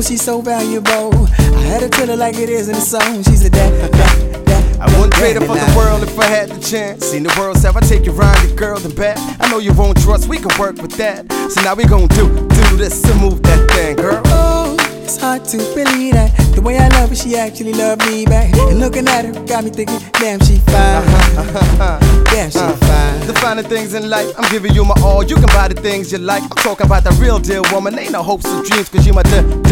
she's so valuable. I had to tell her like it is in the song. She said that. I wouldn't trade her for the world if I had the chance. Seen the world, have I take you round the girl and back. I know you won't trust, we can work with that. So now we gon' do this to move that thing, girl. Oh, it's hard to believe that the way I love her, she actually loved me back. And looking at her got me thinking, damn, she fine. Damn, she fine. The finer things in life, I'm giving you my all. You can buy the things you like. I'm talking about the real deal, woman. Ain't no hopes or dreams, cause you my